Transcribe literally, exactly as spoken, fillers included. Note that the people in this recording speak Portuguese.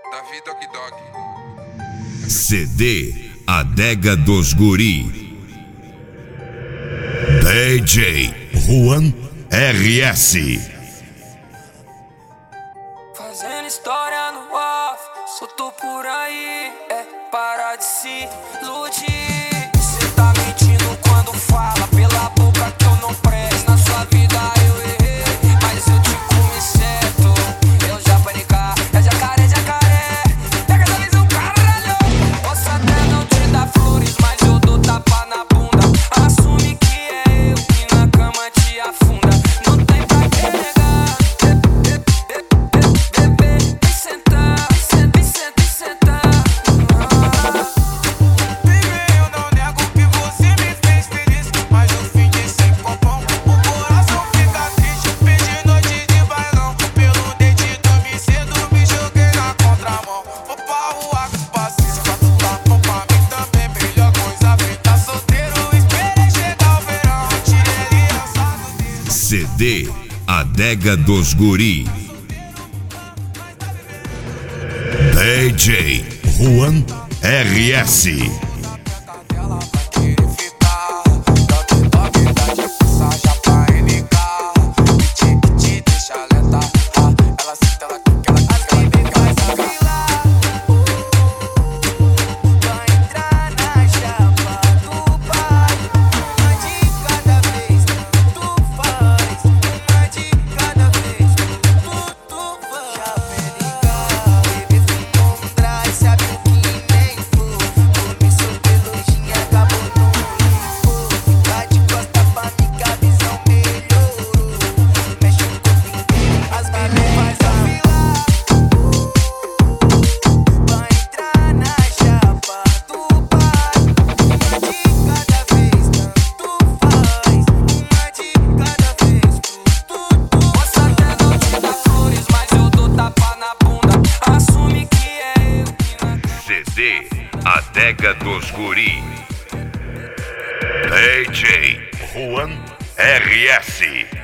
Davi Dog Dog. C D Adega dos Guri. D J Juan R S. Fazendo história no off, soltou por aí, é parar de se iludir. Cê tá mentindo quando fala pela boca que eu não presto. Na sua vida eu errei, mas eu te comi certo. Eu já panicar, é jacaré, jacaré. Pega essa visão, caralho. Posso até não te dar flores, mas eu dou tapa na bunda. Assume que é eu que na cama te afunda. Não tem pra que negar. C D Adega dos Guri. D J Juan R S. C D Adega dos Guri. D J Juan R S.